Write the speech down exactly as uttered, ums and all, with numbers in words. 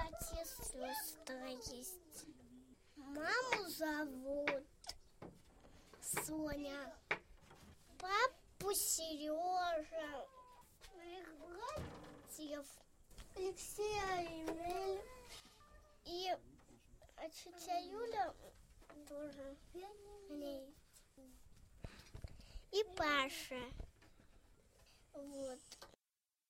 братья, сестры есть. Маму зовут Соня, папу Сережа, моих братьев Алексея и Эмиль. И а тетя Юля тоже. И Паша. Вот.